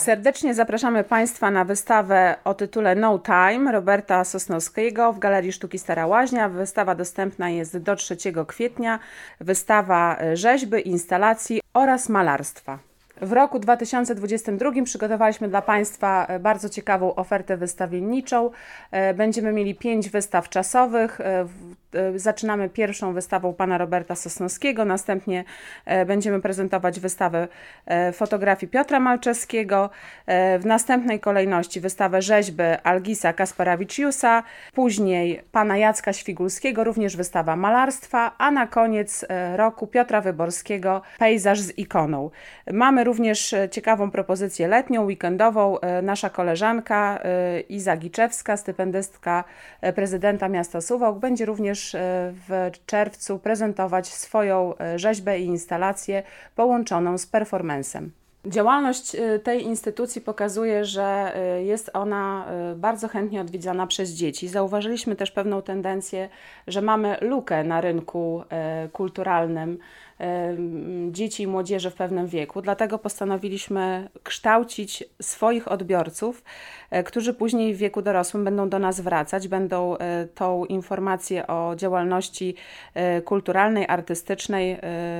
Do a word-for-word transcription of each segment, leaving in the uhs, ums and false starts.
Serdecznie zapraszamy Państwa na wystawę o tytule No Time Roberta Sosnowskiego w Galerii Sztuki Stara Łaźnia. Wystawa dostępna jest do trzeciego kwietnia. Wystawa rzeźby, instalacji oraz malarstwa. W roku dwa tysiące dwudziestym drugim przygotowaliśmy dla Państwa bardzo ciekawą ofertę wystawienniczą. Będziemy mieli pięć wystaw czasowych. Zaczynamy pierwszą wystawą pana Roberta Sosnowskiego, następnie będziemy prezentować wystawę fotografii Piotra Malczewskiego, w następnej kolejności wystawę rzeźby Algisa Kasparawicziusa, później pana Jacka Świgulskiego, również wystawa malarstwa, a na koniec roku Piotra Wyborskiego Pejzaż z ikoną. Mamy również ciekawą propozycję letnią, weekendową. Nasza koleżanka Iza Giczewska, stypendystka prezydenta miasta Suwałk, będzie również w czerwcu prezentować swoją rzeźbę i instalację połączoną z performancem. Działalność tej instytucji pokazuje, że jest ona bardzo chętnie odwiedzana przez dzieci. Zauważyliśmy też pewną tendencję, że mamy lukę na rynku kulturalnym dzieci i młodzieży w pewnym wieku. Dlatego postanowiliśmy kształcić swoich odbiorców, którzy później w wieku dorosłym będą do nas wracać, będą tą informację o działalności kulturalnej, artystycznej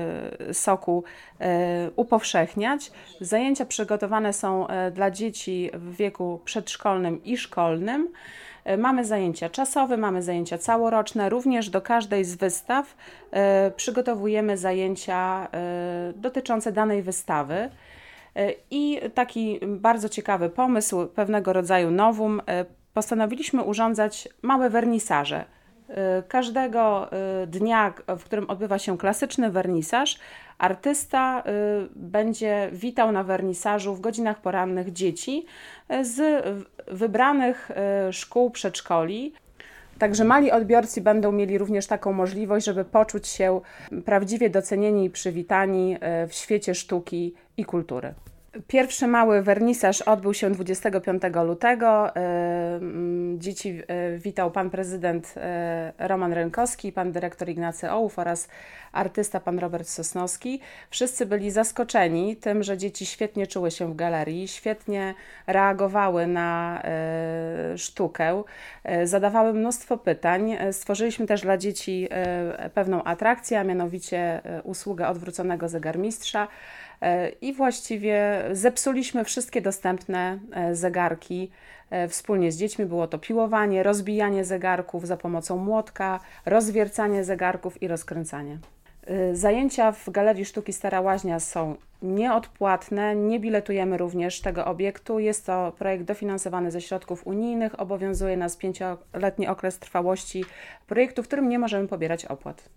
Soku upowszechniać. Zajęcia przygotowane są dla dzieci w wieku przedszkolnym i szkolnym. Mamy zajęcia czasowe, mamy zajęcia całoroczne. Również do każdej z wystaw przygotowujemy zajęcia dotyczące danej wystawy. I taki bardzo ciekawy pomysł, pewnego rodzaju nowum, postanowiliśmy urządzać małe wernisaże. Każdego dnia, w którym odbywa się klasyczny wernisaż, artysta będzie witał na wernisażu w godzinach porannych dzieci z wybranych szkół, przedszkoli. Także mali odbiorcy będą mieli również taką możliwość, żeby poczuć się prawdziwie docenieni i przywitani w świecie sztuki i kultury. Pierwszy mały wernisaż odbył się dwudziestego piątego lutego. Dzieci witał pan prezydent Roman Rękowski, pan dyrektor Ignacy Ołów oraz artysta pan Robert Sosnowski. Wszyscy byli zaskoczeni tym, że dzieci świetnie czuły się w galerii, świetnie reagowały na sztukę, zadawały mnóstwo pytań. Stworzyliśmy też dla dzieci pewną atrakcję, a mianowicie usługę odwróconego zegarmistrza. I właściwie zepsuliśmy wszystkie dostępne zegarki wspólnie z dziećmi. Było to piłowanie, rozbijanie zegarków za pomocą młotka, rozwiercanie zegarków i rozkręcanie. Zajęcia w Galerii Sztuki Stara Łaźnia są nieodpłatne, nie biletujemy również tego obiektu. Jest to projekt dofinansowany ze środków unijnych, obowiązuje nas pięcioletni okres trwałości projektu, w którym nie możemy pobierać opłat.